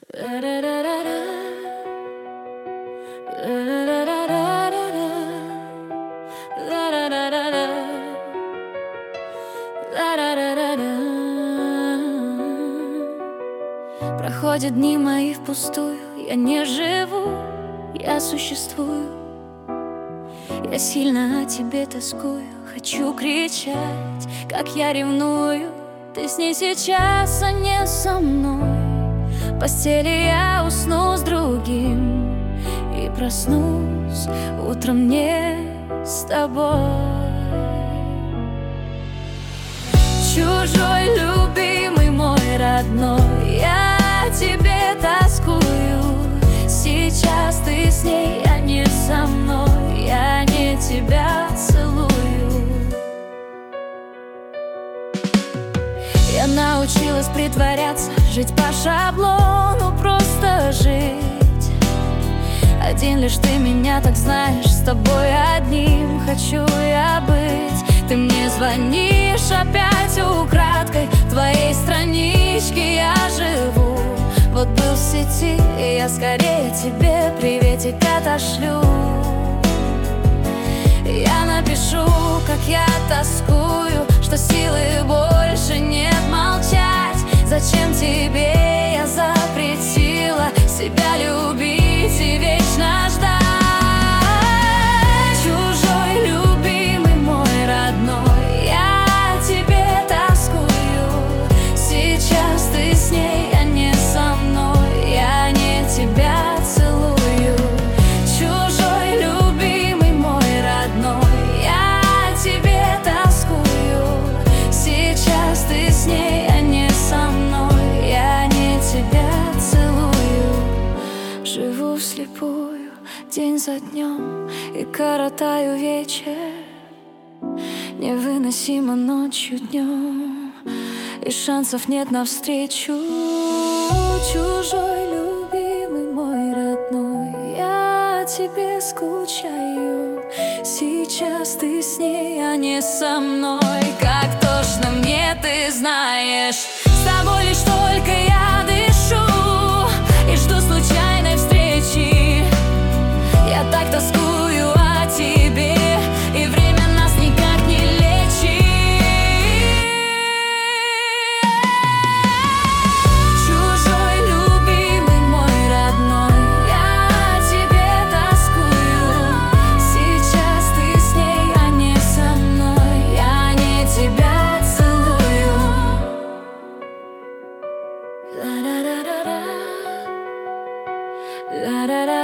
Проходят дни мои впустую, я не живу, я существую. Я сильно о тебе тоскую, хочу кричать, как я ревную. Ты с ней сейчас, а не со мной. В постели я усну с другим и проснусь утром не с тобой. Чужой, любимый мой родной, я тебе тоскую. Сейчас ты с ней, а не со мной. Я не тебя целую. Я научилась притворяться, жить по шаблону, просто жить. Один лишь ты меня так знаешь, с тобой одним хочу я быть. Ты мне звонишь опять украдкой, в твоей страничке я живу. Вот был в сети, и я скорее тебе приветик отошлю. Я напишу, как я тоскую, что силы больше нет молчать. Зачем тебе я запретила себя любить и вечно ждать? Чужой, любимый мой родной, я тебе тоскую. Сейчас ты с ней, а не со мной. Я не тебя целую. Чужой, любимый мой родной, я тебе тоскую. Сейчас ты с ней, а не со мной. Я не тебя целую. Живу вслепую день за днем и коротаю вечер. Невыносимо ночью, днем, и шансов нет навстречу. Чужой, любимый мой родной, я тебе скучаю. Сейчас ты с ней, а не со мной. Как тошно мне, ты знаешь. С тобой лишь только я дышу и жду случайной встречи. Я так тоскую о тебе, и время нас никак не лечит. Чужой, любимый мой родной, я тебе тоскую. Сейчас ты с ней, а не со мной. Я не тебя целую. La-da-da-da-da. La-da-da.